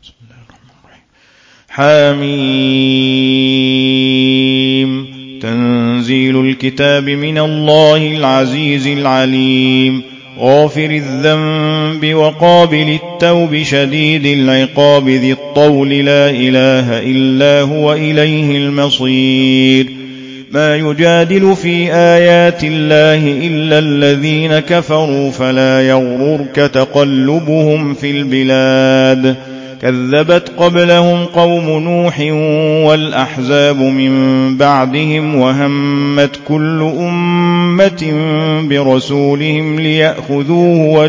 حميم تنزيل الكتاب من الله العزيز العليم غافر الذنب وقابل التوب شديد العقاب ذي الطول لا إله إلا هو إليه المصير ما يجادل في آيات الله إلا الذين كفروا فلا يغررك تقلبهم في البلاد كذبت قبلهم قوم نوح والأحزاب من بعدهم وهمت كل أمة برسولهم ليأخذوه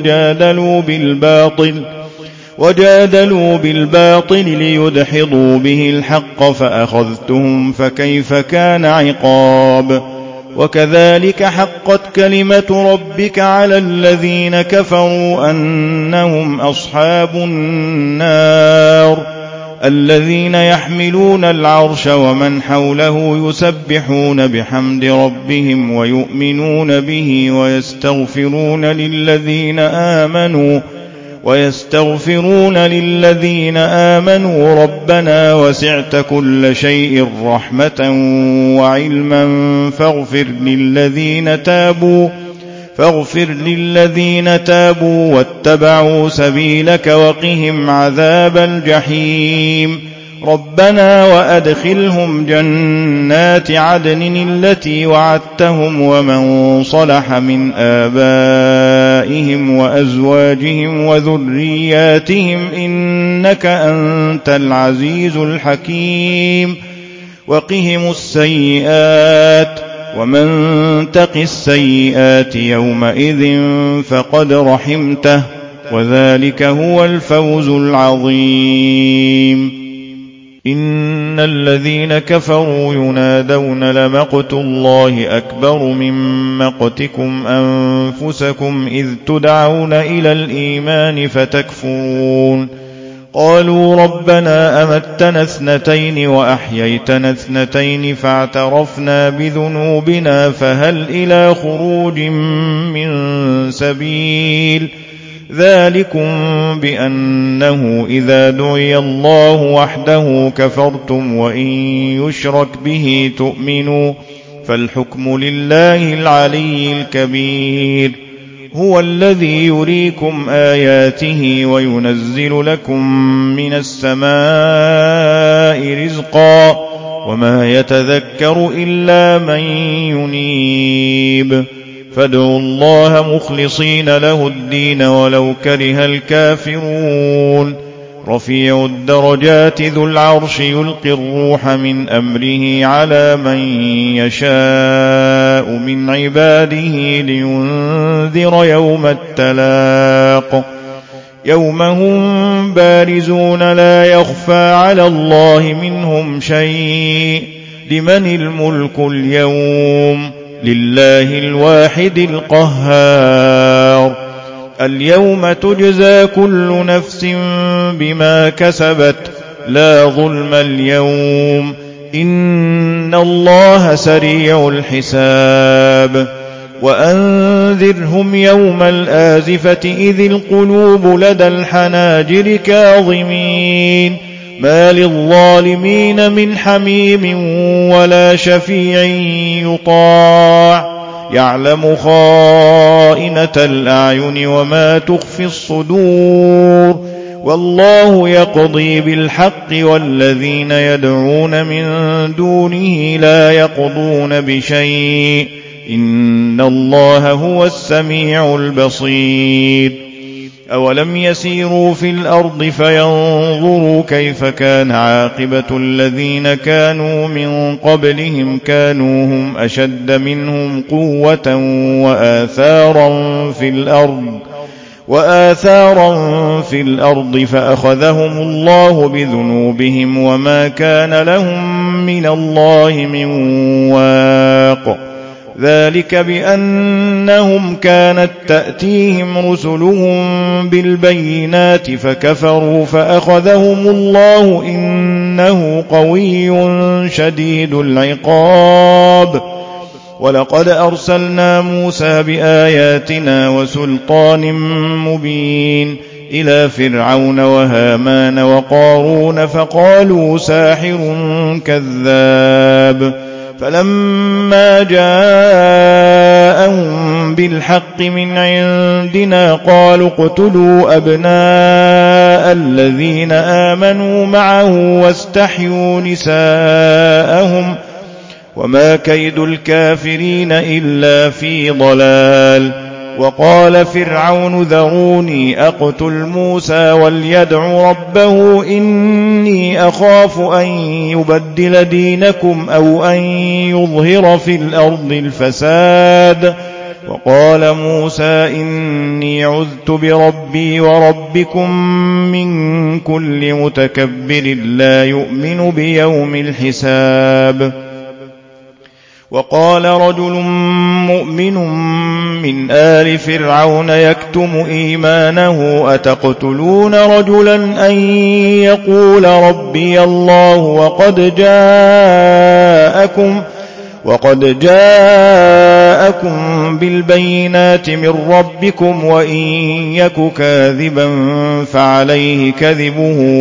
وجادلوا بالباطل ليدحضوا به الحق فأخذتهم فكيف كان عقاب وكذلك حقت كلمة ربك على الذين كفروا أنهم أصحاب النار الذين يحملون العرش ومن حوله يسبحون بحمد ربهم ويؤمنون به ويستغفرون للذين آمنوا ربنا وسعت كل شيء رحمة وعلما فاغفر للذين تابوا واتبعوا سبيلك وقهم عذاب الجحيم ربنا وأدخلهم جنات عدن التي وعدتهم ومن صلح من آبائهم وأزواجهم وذرياتهم إنك أنت العزيز الحكيم وقهم السيئات ومن تق السيئات يومئذ فقد رحمته وذلك هو الفوز العظيم إن الذين كفروا ينادون لمقت الله أكبر من مقتكم أنفسكم إذ تدعون إلى الإيمان فتكفرون قالوا ربنا أمتنا 2 وأحييتنا 2 فاعترفنا بذنوبنا فهل إلى خروج من سبيل ذلكم بأنه إذا دعي الله وحده كفرتم وإن يشرك به تؤمنوا فالحكم لله العلي الكبير هو الذي يريكم آياته وينزل لكم من السماء رزقا وما يتذكر إلا من ينيب فادعوا الله مخلصين له الدين ولو كره الكافرون رفيع الدرجات ذو العرش يلقي الروح من أمره على من يشاء من عباده لينذر يوم التلاق يوم هم بارزون لا يخفى على الله منهم شيء لمن الملك اليوم لله الواحد القهار اليوم تجزى كل نفس بما كسبت لا ظلم اليوم إن الله سريع الحساب وأنذرهم يوم الآزفة إذ القلوب لدى الحناجر كاظمين ما للظالمين من حميم ولا شفيع يطاع يعلم خائنة الأعين وما تخفي الصدور والله يقضي بالحق والذين يدعون من دونه لا يقضون بشيء إن الله هو السميع البصير أولم يسيروا في الأرض فينظروا كيف كان عاقبة الذين كانوا من قبلهم كانوا هم أشد منهم قوة وآثارا في الأرض فأخذهم الله بذنوبهم وما كان لهم من الله من واق ذلك بأنهم كانت تأتيهم رسلهم بالبينات فكفروا فأخذهم الله إنه قوي شديد العقاب ولقد أرسلنا موسى بآياتنا وسلطان مبين إلى فرعون وهامان وقارون فقالوا ساحر كذاب فلما جاءهم بالحق من عندنا قالوا اقتلوا أبناء الذين آمنوا معه واستحيوا نساءهم وما كيد الكافرين إلا في ضلال وقال فرعون ذروني أقتل موسى وليدع ربه إني أخاف أن يبدل دينكم أو أن يظهر في الأرض الفساد وقال موسى إني عذت بربي وربكم من كل متكبر لا يؤمن بيوم الحساب وقال رجل مؤمن من آل فرعون يكتم إيمانه أتقتلون رجلا أن يقول ربي الله وقد جاءكم بالبينات من ربكم وإن يك كاذبا فعليه كذبه